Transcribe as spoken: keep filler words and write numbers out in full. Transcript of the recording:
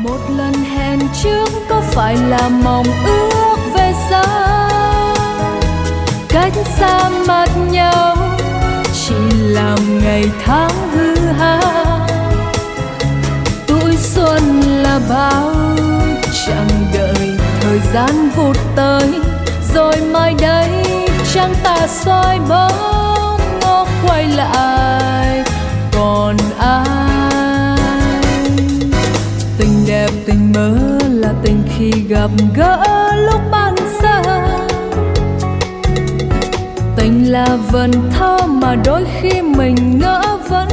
Một lần hẹn trước có phải là mong ước về sau, cách xa mặt nhau chỉ làm ngày tháng hư hao. Tuổi xuân là bao, chẳng đợi thời gian vụt tới, rồi mai đây chẳng ta soi bóng ngó quay lại còn ai. Tình đẹp tình mơ là tình khi gặp gỡ lúc ban xa, tình là vần thơ mà đôi khi mình ngỡ vẫn